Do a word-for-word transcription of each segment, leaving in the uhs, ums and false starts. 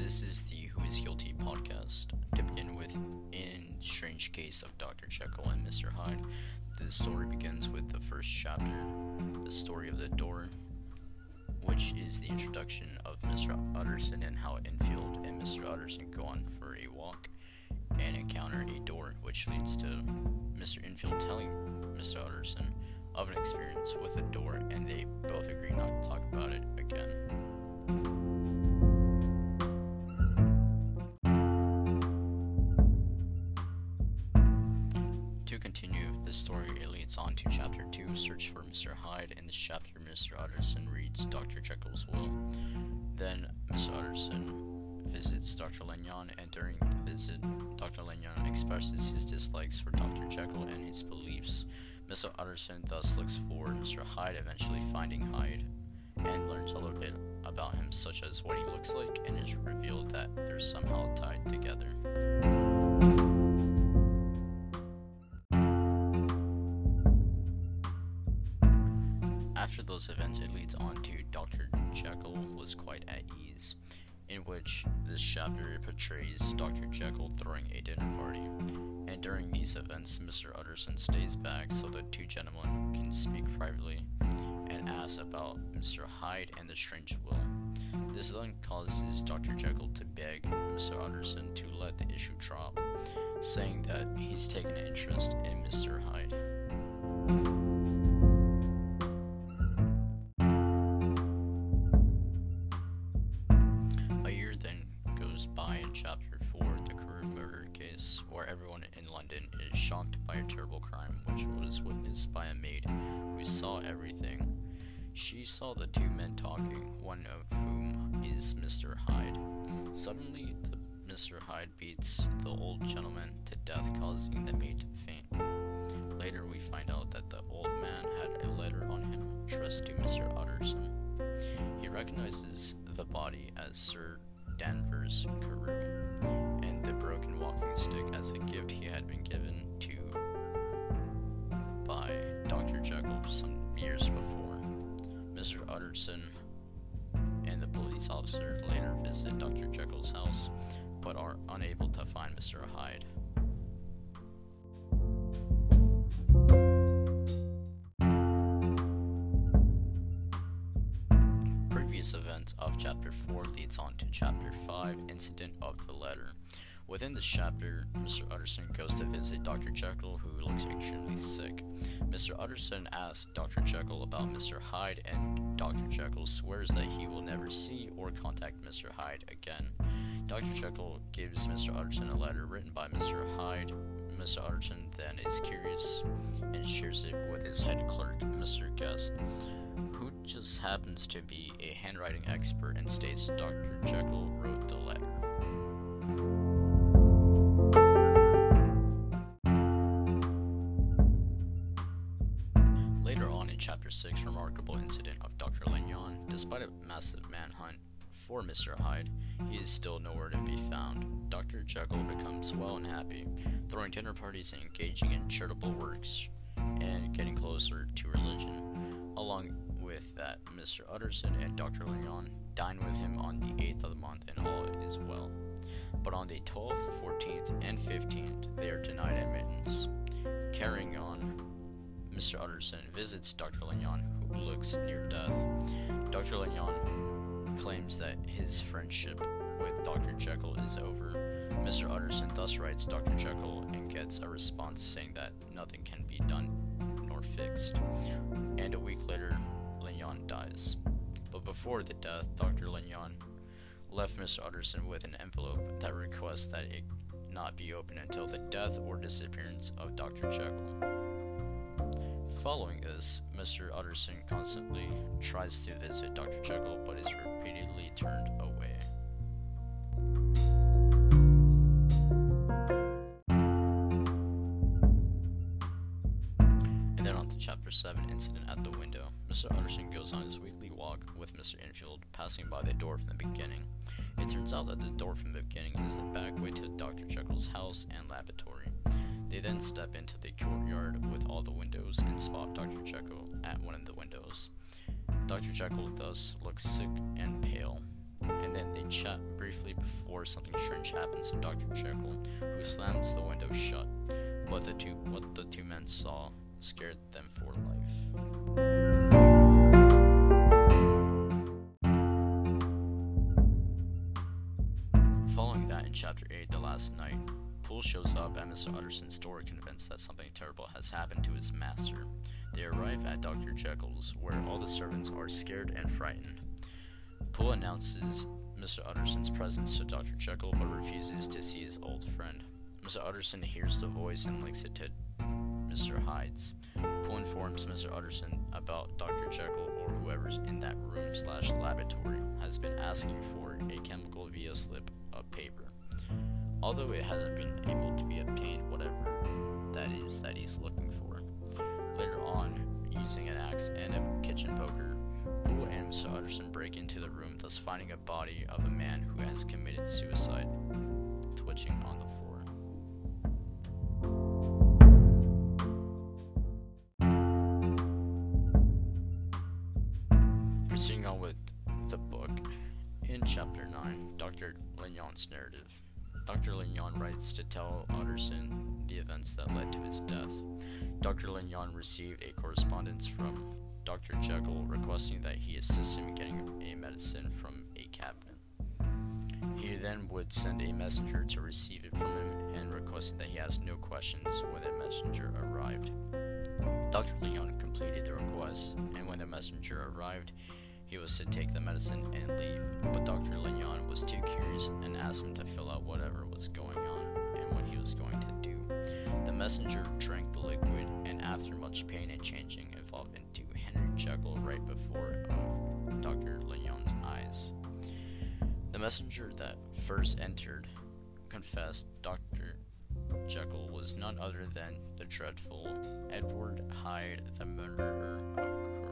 This is the Who is Guilty podcast. To begin with, in Strange Case of Doctor Jekyll and Mister Hyde, the story begins with the first chapter, the story of the door, which is the introduction of Mister Utterson and how Enfield and Mister Utterson go on for a walk and encounter a door, which leads to Mister Enfield telling Mister Utterson of an experience with a door, and they both agree not to talk about it again. To continue the story, it leads on to Chapter two, Search for Mister Hyde. In this chapter, Mister Utterson reads Doctor Jekyll's will. Then Mister Utterson visits Doctor Lanyon, and during the visit, Doctor Lanyon expresses his dislikes for Doctor Jekyll and his beliefs. Mister Utterson thus looks for Mister Hyde, eventually finding Hyde, and learns a little bit about him, such as what he looks like, and it's revealed that they're somehow tied together. After those events, it leads on to Doctor Jekyll was quite at ease, in which this chapter portrays Doctor Jekyll throwing a dinner party, and during these events, Mister Utterson stays back so the two gentlemen can speak privately and ask about Mister Hyde and the strange will. This then causes Doctor Jekyll to beg Mister Utterson to let the issue drop, saying that he's taken an interest in Mister Hyde. By in Chapter four, the Carew murder case, where everyone in London is shocked by a terrible crime which was witnessed by a maid who saw everything. She saw the two men talking, one of whom is Mister Hyde. Suddenly, the Mister Hyde beats the old gentleman to death, causing the maid to faint. Later, we find out that the old man had a letter on him addressed to Mister Utterson. He recognizes the body as Sir Danvers Carew, and the broken walking stick as a gift he had been given to by Doctor Jekyll some years before. Mister Utterson and the police officer later visit Doctor Jekyll's house, but are unable to find Mister Hyde. Previous events of Chapter four leads on to Chapter five, Incident of the Letter. Within this chapter, Mister Utterson goes to visit Doctor Jekyll, who looks extremely sick. Mister Utterson asks Doctor Jekyll about Mister Hyde, and Doctor Jekyll swears that he will never see or contact Mister Hyde again. Doctor Jekyll gives Mister Utterson a letter written by Mister Hyde. Mister Utterson then is curious and shares it with his head clerk, Mister Guest, who just happens to be a handwriting expert and states Doctor Jekyll wrote the letter. Later on in Chapter six, Remarkable Incident of Doctor Lanyon. Despite a massive manhunt for Mister Hyde, he is still nowhere to be found. Doctor Jekyll becomes well and happy, throwing dinner parties and engaging in charitable works, and getting closer to religion. Along with that, Mister Utterson and Doctor Lanyon dine with him on the eighth of the month, and all is well. But on the twelfth, fourteenth, and fifteenth, they are denied admittance. Carrying on, Mister Utterson visits Doctor Lanyon, who looks near death. Doctor Lanyon claims that his friendship with Doctor Jekyll is over. Mister Utterson thus writes Doctor Jekyll and gets a response saying that nothing can be done nor fixed. And a week later, Lanyon dies. But before the death, Doctor Lanyon left Mister Utterson with an envelope that requests that it not be opened until the death or disappearance of Doctor Jekyll. Following this, Mister Utterson constantly tries to visit Doctor Jekyll, but is repeatedly turned away. And then on to Chapter seven, Incident at the Window. Mister Utterson goes on his weekly walk with Mister Enfield, passing by the door from the beginning. It turns out that the door from the beginning is the back way to Doctor Jekyll's house and laboratory. They then step into the courtyard with all the windows and spot Doctor Jekyll at one of the windows. Doctor Jekyll thus looks sick and pale, and then they chat briefly before something strange happens to Doctor Jekyll, who slams the window shut. But the two, what the two men saw scared them for life. Following that, in Chapter eight, The Last Night, Poole shows up at Mister Utterson's door convinced that something terrible has happened to his master. They arrive at Doctor Jekyll's, where all the servants are scared and frightened. Poole announces Mister Utterson's presence to Doctor Jekyll, but refuses to see his old friend. Mister Utterson hears the voice and links it to Mister Hyde's. Poole informs Mister Utterson about Doctor Jekyll, or whoever's in that room slash laboratory has been asking for a chemical via slip of paper. Although it hasn't been able to be obtained, whatever that is that he's looking for. Later on, using an axe and a kitchen poker, Poole and Mister Utterson break into the room, thus finding a body of a man who has committed suicide, twitching on the floor. Proceeding on with the book, in Chapter nine, Doctor Lignon's narrative. Doctor Lignon writes to tell Utterson the events that led to his death. Doctor Lignon received a correspondence from Doctor Jekyll requesting that he assist him in getting a medicine from a cabinet. He then would send a messenger to receive it from him and requested that he ask no questions when the messenger arrived. Doctor Lignon completed the request, and when the messenger arrived, he was to take the medicine and leave, but Doctor Lignon was too curious and asked him to fill out whatever was going on and what he was going to do. The messenger drank the liquid, and after much pain and changing, evolved into Henry Jekyll right before of Doctor Lignon's eyes. The messenger that first entered confessed Doctor Jekyll was none other than the dreadful Edward Hyde, the murderer of Carew.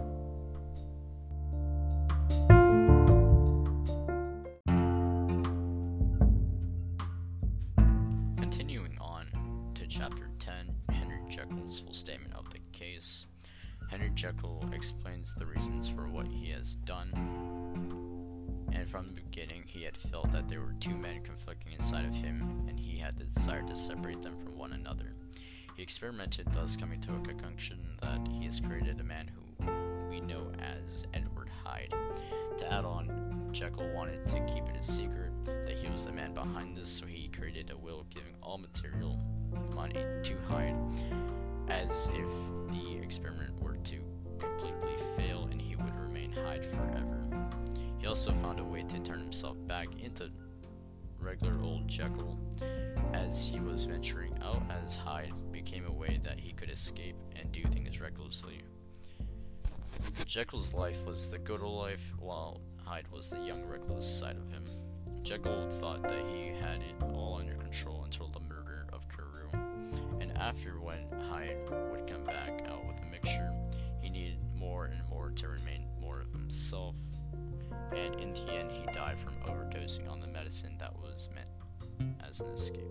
Continuing on to Chapter ten, Henry Jekyll's full statement of the case. Henry Jekyll explains the reasons for what he has done, and from the beginning he had felt that there were two men conflicting inside of him, and he had the desire to separate them from one another. He experimented, thus coming to a conclusion that he has created a man who we know as Edward Hyde. To add on, Jekyll wanted to keep it a secret that he was the man behind this, so he created a will giving all material money to Hyde, as if the experiment were to completely fail and he would remain Hyde forever. He also found a way to turn himself back into regular old Jekyll, as he was venturing out as Hyde became a way that he could escape and do things recklessly. Jekyll's life was the good old life, while Hyde was the young, reckless side of him. Jekyll thought that he had it all under control until the murder of Carew, and after, when Hyde would come back out with a mixture, he needed more and more to remain more of himself, and in the end he died from overdosing on the medicine that was meant as an escape.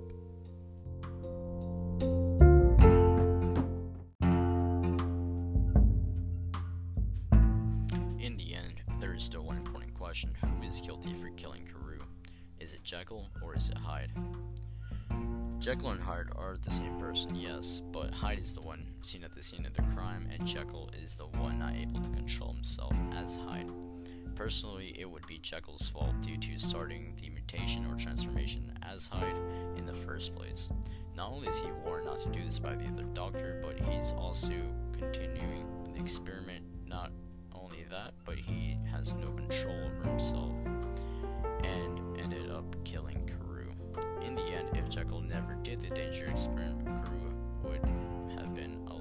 In the end, there is still one important question: who is guilty for killing Carew? Is it Jekyll or is it Hyde? Jekyll and Hyde are the same person, yes, but Hyde is the one seen at the scene of the crime, and Jekyll is the one not able to control himself as Hyde. Personally, it would be Jekyll's fault due to starting the mutation or transformation as Hyde in the first place. Not only is he warned not to do this by the other doctor, but he's also continuing the experiment. Not only that, but he has no control over himself and ended up killing Carew. In the end, if Jekyll never did the danger experiment, Carew would have been alive.